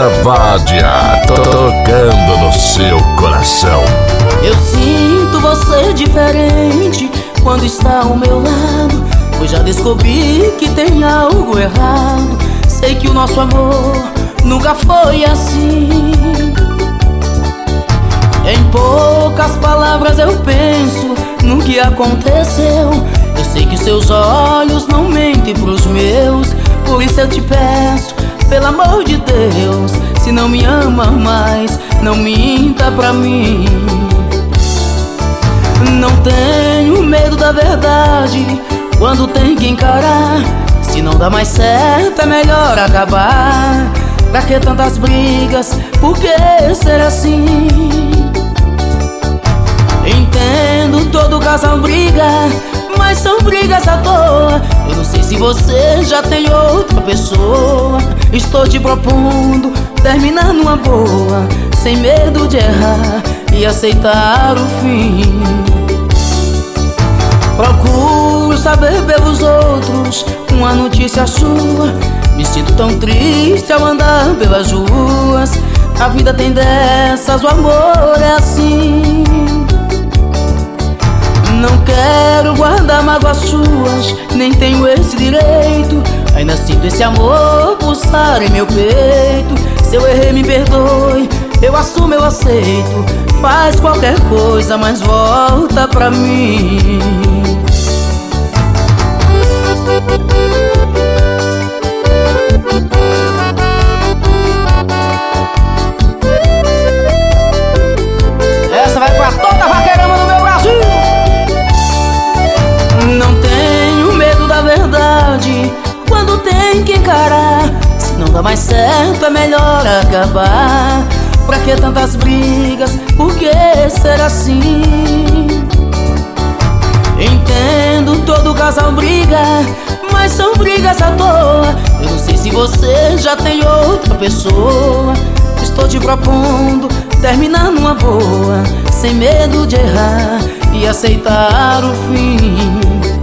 Banda Vádia, tocando no seu coração. Eu sinto você diferente quando está ao meu lado, pois já descobri que tem algo errado. Sei que o nosso amor nunca foi assim. Em poucas palavras eu penso no que aconteceu. Eu sei que seus olhos não mentem pros meus. Por isso eu te peço, pelo amor de Deus, se não me ama mais, não minta pra mim. Não tenho medo da verdade quando tem que encarar. Se não dá mais certo é melhor acabar. Pra que tantas brigas, por que ser assim? Entendo, todo casal briga, mas são brigas à toa. Eu não sei se você já tem outra pessoa. Estou te propondo terminar numa boa, sem medo de errar e aceitar o fim. Procuro saber pelos outros uma notícia sua. Me sinto tão triste ao andar pelas ruas. A vida tem dessas, o amor é assim. Não quero guardar mágoas suas, nem tenho esse direito. Ainda sinto esse amor pulsar em meu peito. Se eu errei, me perdoe, eu assumo, eu aceito. Faz qualquer coisa, mas volta pra mim. Essa vai pra toda a vaqueirama do meu Brasil. Não tenho medo da verdade quando tem que encarar. Se não dá mais certo é melhor acabar. Pra que tantas brigas, por que ser assim? Entendo, todo casal briga, mas são brigas à toa. Eu não sei se você já tem outra pessoa. Estou te propondo terminar numa boa, sem medo de errar e aceitar o fim.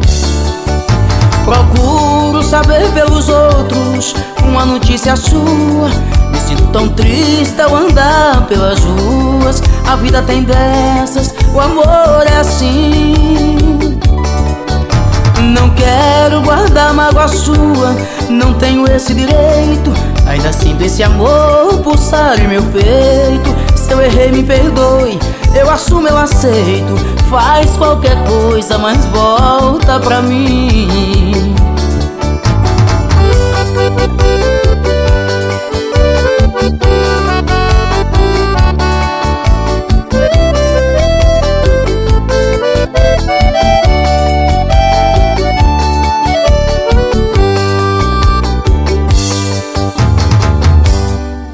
Procuro saber pelos outros uma notícia sua. Me sinto tão triste ao andar pelas ruas. A vida tem dessas, o amor é assim. Não quero guardar mágoa sua, não tenho esse direito. Ainda sinto esse amor pulsar em meu peito. Se eu errei, me perdoe, eu assumo, eu aceito. Faz qualquer coisa, mas volta pra mim.